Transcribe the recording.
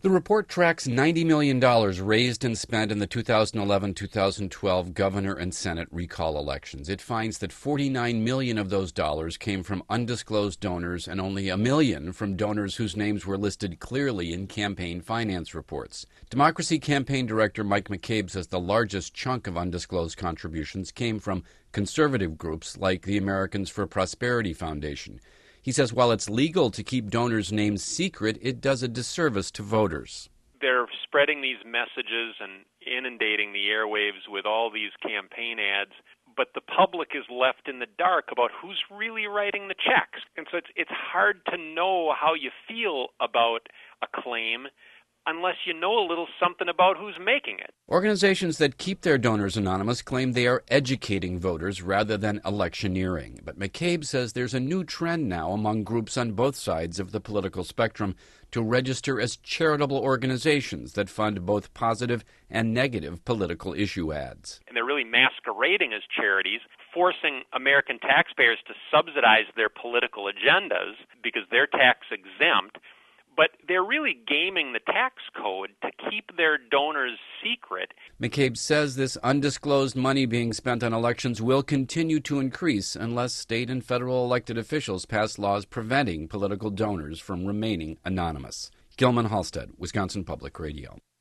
The report tracks $90 million raised and spent in the 2011-2012 governor and Senate recall elections. It finds that $49 million of those dollars came from undisclosed donors and only $1 million from donors whose names were listed clearly in campaign finance reports. Democracy Campaign Director Mike McCabe says the largest chunk of undisclosed contributions came from conservative groups like the Americans for Prosperity Foundation. He says while it's legal to keep donors' names secret, it does a disservice to voters. They're spreading these messages and inundating the airwaves with all these campaign ads, but the public is left in the dark about who's really writing the checks. And so it's hard to know how you feel about a claim unless you know a little something about who's making it. Organizations that keep their donors anonymous claim they are educating voters rather than electioneering. But McCabe says there's a new trend now among groups on both sides of the political spectrum to register as charitable organizations that fund both positive and negative political issue ads. And they're really masquerading as charities, forcing American taxpayers to subsidize their political agendas because they're tax exempt. But they're really gaming the tax code to keep their donors secret. McCabe says this undisclosed money being spent on elections will continue to increase unless state and federal elected officials pass laws preventing political donors from remaining anonymous. Gilman Halstead, Wisconsin Public Radio.